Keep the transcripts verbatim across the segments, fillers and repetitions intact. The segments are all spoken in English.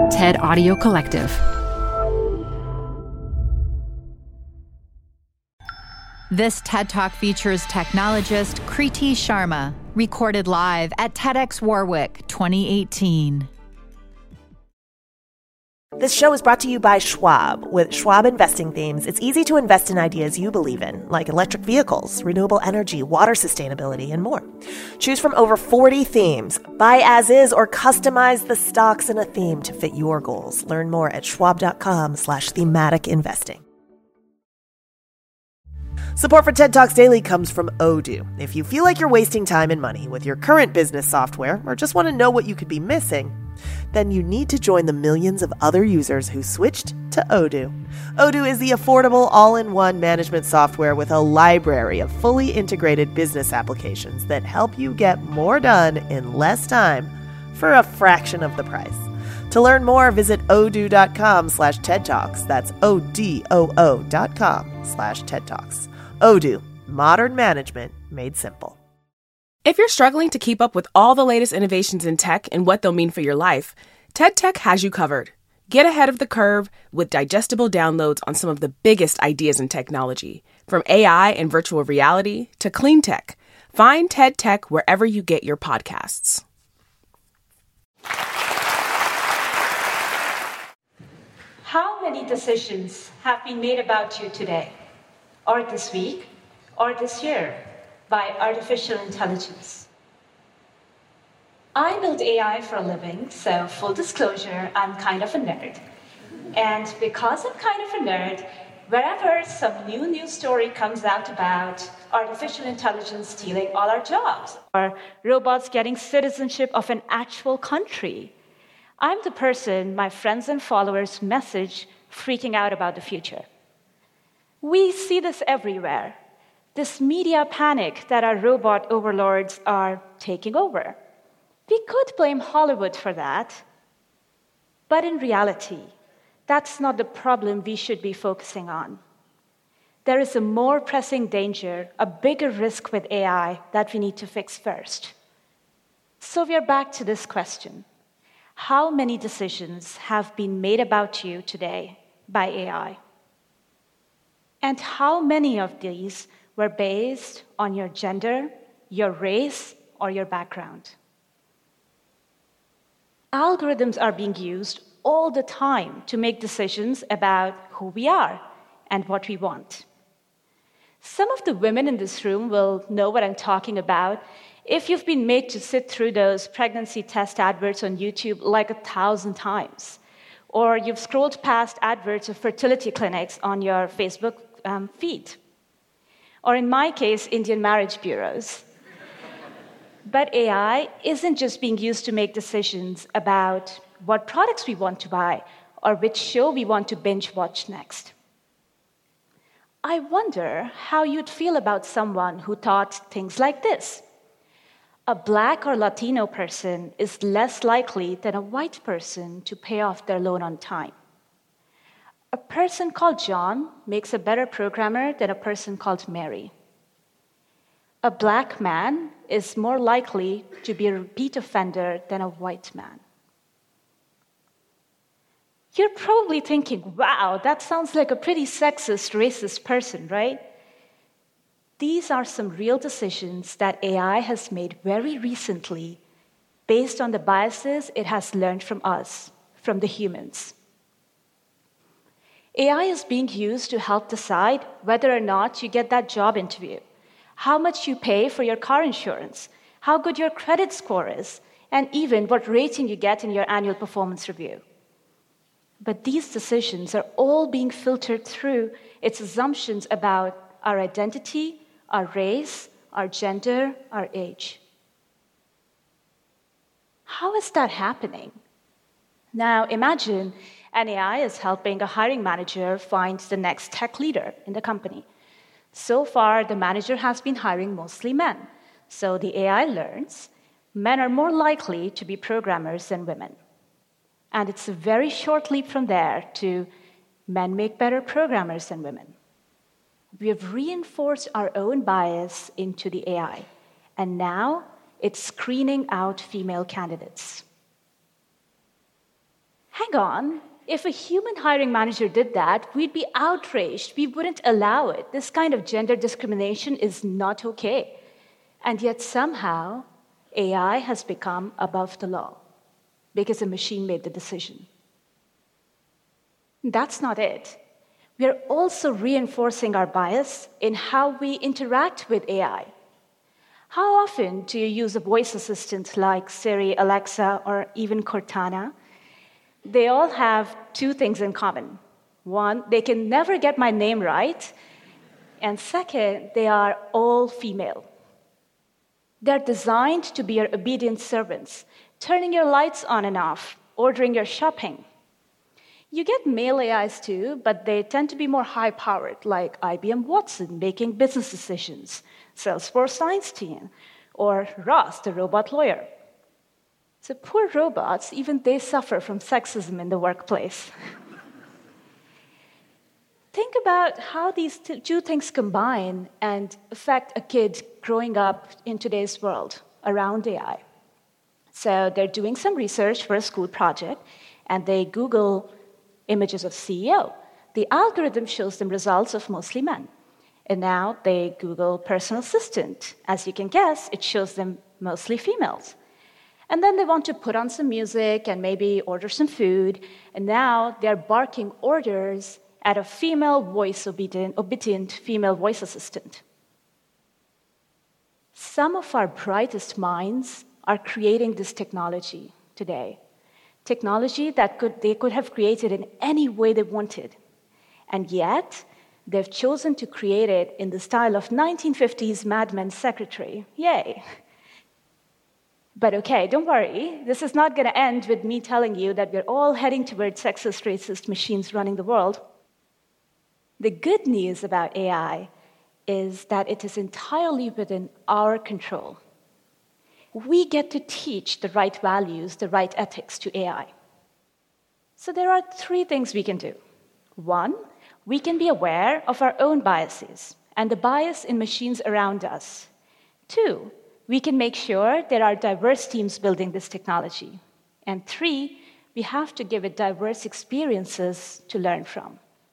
TED Audio Collective. This TED Talk features technologist Kriti Sharma, recorded live at TEDx Warwick twenty eighteen. This show is brought to you by Schwab. With Schwab investing themes, it's easy to invest in ideas you believe in, like electric vehicles, renewable energy, water sustainability, and more. Choose from over forty themes. Buy as is or customize the stocks in a theme to fit your goals. Learn more at schwab.com slash thematic investing. Support for TED Talks Daily comes from Odoo. If you feel like you're wasting time and money with your current business software or just want to know what you could be missing, then you need to join the millions of other users who switched to Odoo. Odoo is the affordable all-in-one management software with a library of fully integrated business applications that help you get more done in less time for a fraction of the price. To learn more, visit odoo.com slash TED Talks. That's O-D-O-O dot com slash TED Talks. Odoo, modern management made simple. If you're struggling to keep up with all the latest innovations in tech and what they'll mean for your life, TED Tech has you covered. Get ahead of the curve with digestible downloads on some of the biggest ideas in technology, from A I and virtual reality to clean tech. Find TED Tech wherever you get your podcasts. How many decisions have been made about you today, or this week, or this year, by artificial intelligence? I build A I for a living, so full disclosure, I'm kind of a nerd. And because I'm kind of a nerd, wherever some new news story comes out about artificial intelligence stealing all our jobs, or robots getting citizenship of an actual country, I'm the person my friends and followers message freaking out about the future. We see this everywhere. This media panic that our robot overlords are taking over. We could blame Hollywood for that, but in reality, that's not the problem we should be focusing on. There is a more pressing danger, a bigger risk with A I that we need to fix first. So we are back to this question. How many decisions have been made about you today by A I? And how many of these were based on your gender, your race, or your background? Algorithms are being used all the time to make decisions about who we are and what we want. Some of the women in this room will know what I'm talking about if you've been made to sit through those pregnancy test adverts on YouTube like a thousand times, or you've scrolled past adverts of fertility clinics on your Facebook um, feed, or in my case, Indian marriage bureaus. But A I isn't just being used to make decisions about what products we want to buy or which show we want to binge watch next. I wonder how you'd feel about someone who thought things like this. A Black or Latino person is less likely than a white person to pay off their loan on time. A person called John makes a better programmer than a person called Mary. A Black man is more likely to be a repeat offender than a white man. You're probably thinking, wow, that sounds like a pretty sexist, racist person, right? These are some real decisions that A I has made very recently based on the biases it has learned from us, from the humans. A I is being used to help decide whether or not you get that job interview, how much you pay for your car insurance, how good your credit score is, and even what rating you get in your annual performance review. But these decisions are all being filtered through its assumptions about our identity, our race, our gender, our age. How is that happening? Now, imagine an A I is helping a hiring manager find the next tech leader in the company. So far, the manager has been hiring mostly men. So the A I learns men are more likely to be programmers than women. And it's a very short leap from there to men make better programmers than women. We have reinforced our own bias into the A I, and now it's screening out female candidates. Hang hang on, if a human hiring manager did that, we'd be outraged. We wouldn't allow it. This kind of gender discrimination is not okay. And yet somehow, A I has become above the law because a machine made the decision. That's not it. We are also reinforcing our bias in how we interact with A I. How often do you use a voice assistant like Siri, Alexa, or even Cortana? They all have two things in common. One, they can never get my name right. And second, they are all female. They're designed to be your obedient servants, turning your lights on and off, ordering your shopping. You get male A Is too, but they tend to be more high-powered, like I B M Watson making business decisions, Salesforce Einstein, or Ross, the robot lawyer. So poor robots, even they suffer from sexism in the workplace. Think about how these two things combine and affect a kid growing up in today's world around A I. So they're doing some research for a school project, and they Google images of C E O. The algorithm shows them results of mostly men. And now they Google personal assistant. As you can guess, it shows them mostly females. And then they want to put on some music and maybe order some food. And now they're barking orders at a female voice obedient, obedient female voice assistant. Some of our brightest minds are creating this technology today. Technology that could, they could have created in any way they wanted. And yet, they've chosen to create it in the style of nineteen fifties Mad Men secretary. Yay. But okay, don't worry. This is not going to end with me telling you that we're all heading towards sexist, racist machines running the world. The good news about A I is that it is entirely within our control. We get to teach the right values, the right ethics to A I. So there are three things we can do. One, we can be aware of our own biases and the bias in machines around us. Two, we can make sure there are diverse teams building this technology. And three, we have to give it diverse experiences to learn from.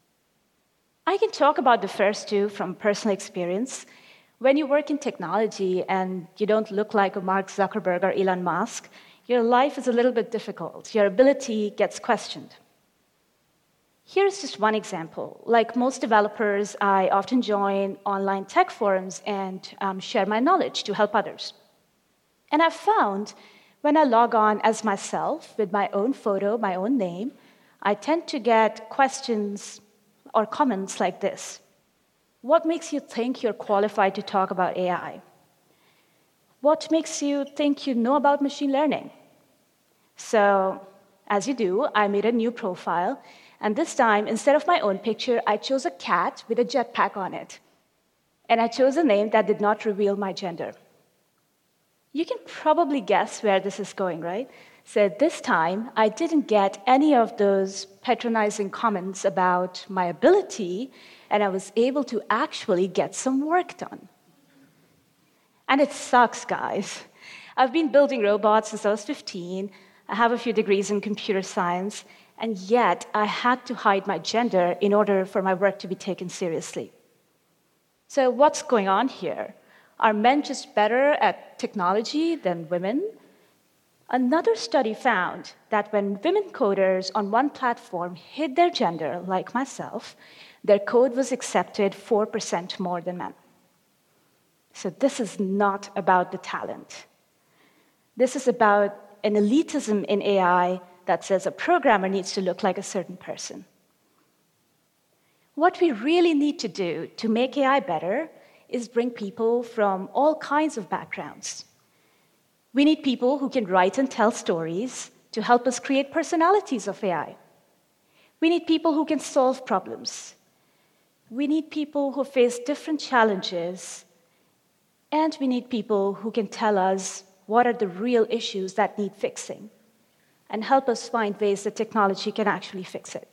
I can talk about the first two from personal experience. When you work in technology and you don't look like a Mark Zuckerberg or Elon Musk, your life is a little bit difficult. Your ability gets questioned. Here's just one example. Like most developers, I often join online tech forums and um, share my knowledge to help others. And I've found when I log on as myself with my own photo, my own name, I tend to get questions or comments like this. What makes you think you're qualified to talk about A I? What makes you think you know about machine learning? So, as you do, I made a new profile, and this time, instead of my own picture, I chose a cat with a jetpack on it. And I chose a name that did not reveal my gender. You can probably guess where this is going, right? So this time, I didn't get any of those patronizing comments about my ability, and I was able to actually get some work done. And it sucks, guys. I've been building robots since I was fifteen. I have a few degrees in computer science, and yet I had to hide my gender in order for my work to be taken seriously. So what's going on here? Are men just better at technology than women? Another study found that when women coders on one platform hid their gender, like myself, their code was accepted four percent more than men. So this is not about the talent. This is about an elitism in A I that says a programmer needs to look like a certain person. What we really need to do to make A I better is bring people from all kinds of backgrounds. We need people who can write and tell stories to help us create personalities of A I. We need people who can solve problems. We need people who face different challenges. And we need people who can tell us what are the real issues that need fixing and help us find ways that technology can actually fix it.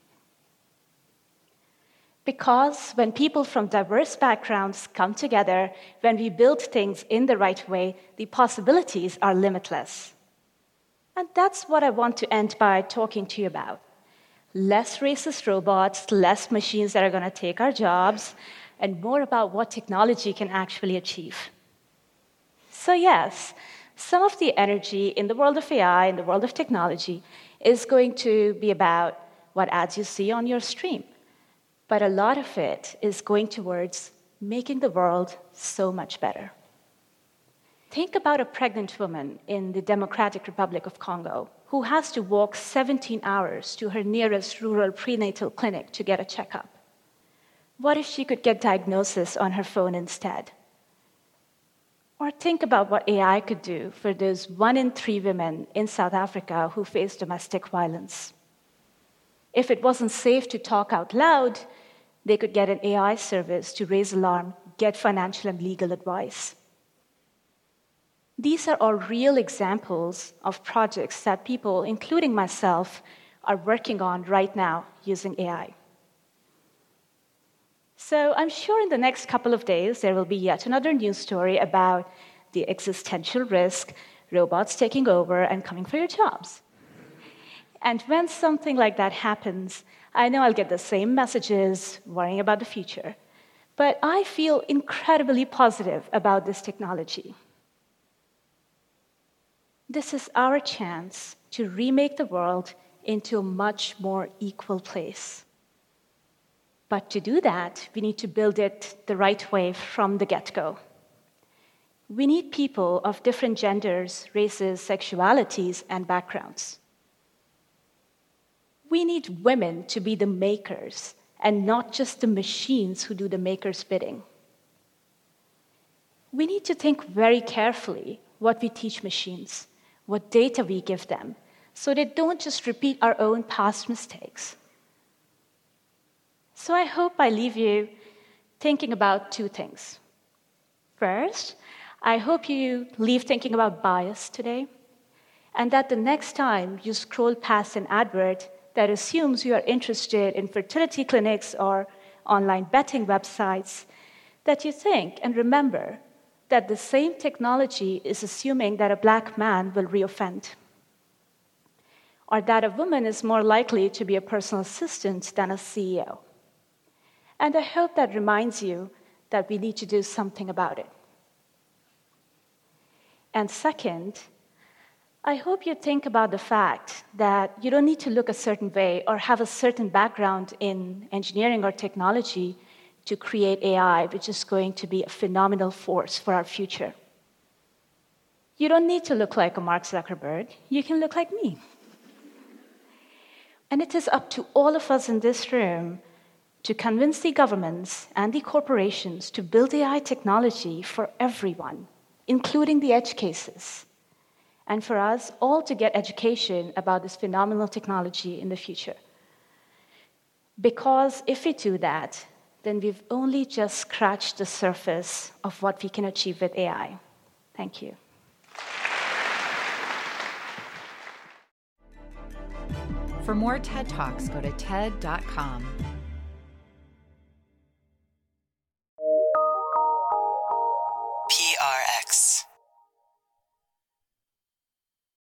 Because when people from diverse backgrounds come together, when we build things in the right way, the possibilities are limitless. And that's what I want to end by talking to you about. Less racist robots, less machines that are going to take our jobs, and more about what technology can actually achieve. So yes, some of the energy in the world of A I, in the world of technology, is going to be about what ads you see on your stream. But a lot of it is going towards making the world so much better. Think about a pregnant woman in the Democratic Republic of Congo who has to walk seventeen hours to her nearest rural prenatal clinic to get a checkup. What if she could get diagnosis on her phone instead? Or think about what A I could do for those one in three women in South Africa who face domestic violence. If it wasn't safe to talk out loud, they could get an A I service to raise alarm, get financial and legal advice. These are all real examples of projects that people, including myself, are working on right now using A I. So I'm sure in the next couple of days there will be yet another news story about the existential risk, robots taking over and coming for your jobs. And when something like that happens, I know I'll get the same messages worrying about the future. But I feel incredibly positive about this technology. This is our chance to remake the world into a much more equal place. But to do that, we need to build it the right way from the get-go. We need people of different genders, races, sexualities, and backgrounds. We need women to be the makers and not just the machines who do the maker's bidding. We need to think very carefully what we teach machines, what data we give them, so they don't just repeat our own past mistakes. So I hope I leave you thinking about two things. First, I hope you leave thinking about bias today, and that the next time you scroll past an advert that assumes you are interested in fertility clinics or online betting websites, that you think and remember that the same technology is assuming that a black man will reoffend, or that a woman is more likely to be a personal assistant than a C E O. And I hope that reminds you that we need to do something about it. And second, I hope you think about the fact that you don't need to look a certain way or have a certain background in engineering or technology to create A I, which is going to be a phenomenal force for our future. You don't need to look like a Mark Zuckerberg. You can look like me. And it is up to all of us in this room to convince the governments and the corporations to build A I technology for everyone, including the edge cases, and for us all to get education about this phenomenal technology in the future. Because if we do that, then we've only just scratched the surface of what we can achieve with A I. Thank you. For more TED Talks, go to T E D dot com.